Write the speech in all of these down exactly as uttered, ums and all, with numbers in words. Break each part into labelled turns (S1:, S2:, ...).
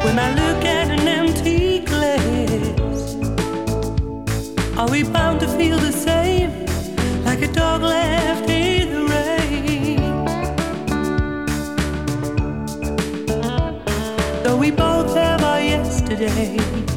S1: When I look at an empty glass, are we bound to feel the same, like a dog left in the rain? Though we both have our yesterdays,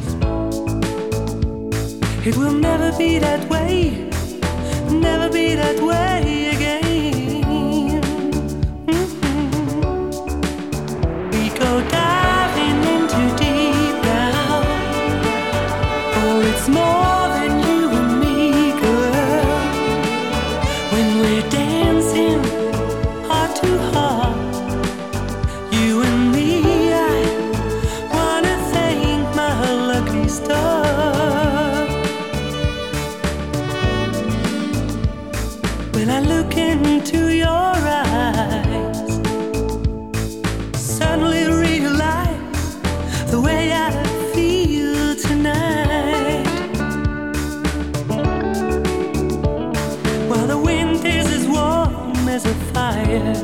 S1: it will never be that way, never be that way again. Mm-hmm. We go diving into deep now. Oh, it's more than you and me, girl. When we're dancing heart to heart, you and me, I wanna thank my lucky star. When I look into your eyes, suddenly realize the way I feel tonight. While the wind is as warm as a fire,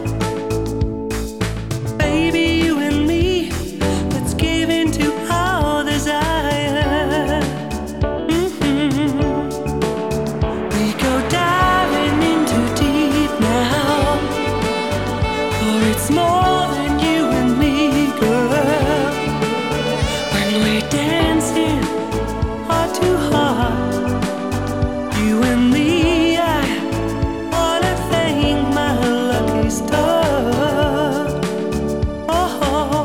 S1: baby, you and me, let's give in to our desire. Mm-hmm. We go diving into deep now, for it's more than you and me, girl. When we're dancing heart to heart, you and me, I wanna thank my lucky star. Oh,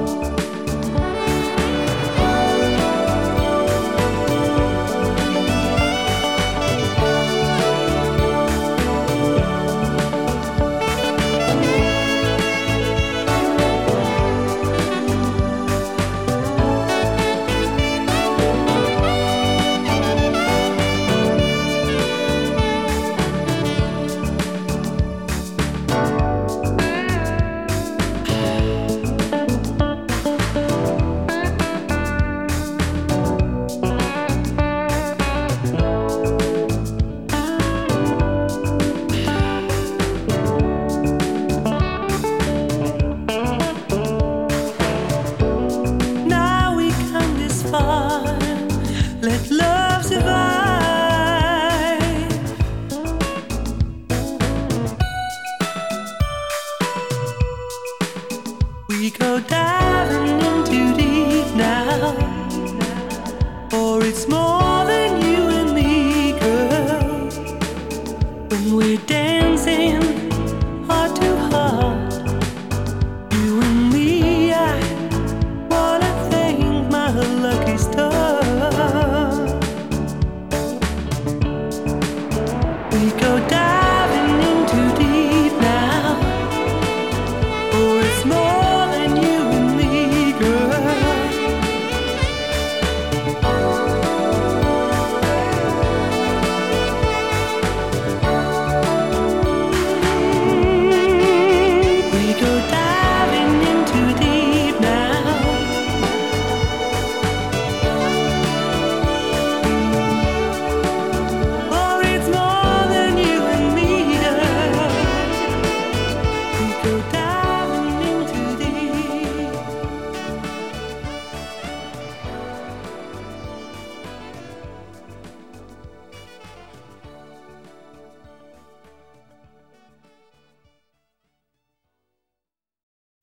S1: now we come this far, let love survive. We go diving into deep now.